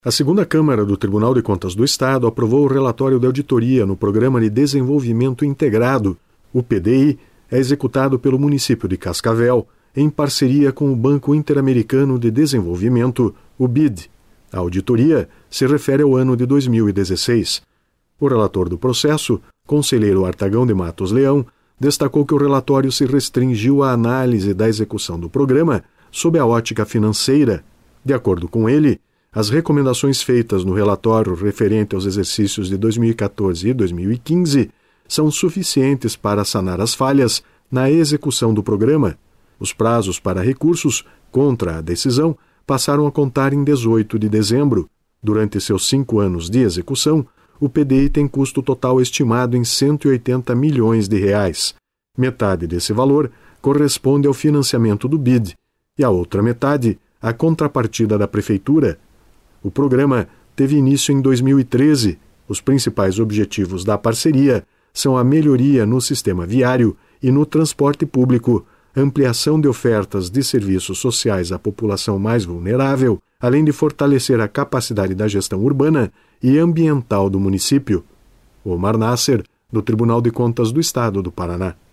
A segunda Câmara do Tribunal de Contas do Estado aprovou o relatório de auditoria no Programa de Desenvolvimento Integrado. O PDI é executado pelo município de Cascavel, em parceria com o Banco Interamericano de Desenvolvimento, o BID. A auditoria se refere ao ano de 2016. O relator do processo, conselheiro Artagão de Matos Leão, destacou que o relatório se restringiu à análise da execução do programa sob a ótica financeira. De acordo com ele, as recomendações feitas no relatório referente aos exercícios de 2014 e 2015 são suficientes para sanar as falhas na execução do programa. Os prazos para recursos contra a decisão passaram a contar em 18 de dezembro. Durante seus 5 anos de execução, o PDI tem custo total estimado em R$ 180 milhões. Metade desse valor corresponde ao financiamento do BID e a outra metade à contrapartida da Prefeitura. O programa teve início em 2013. Os principais objetivos da parceria são a melhoria no sistema viário e no transporte público, ampliação de ofertas de serviços sociais à população mais vulnerável, além de fortalecer a capacidade da gestão urbana e ambiental do município. Omar Nasser, do Tribunal de Contas do Estado do Paraná.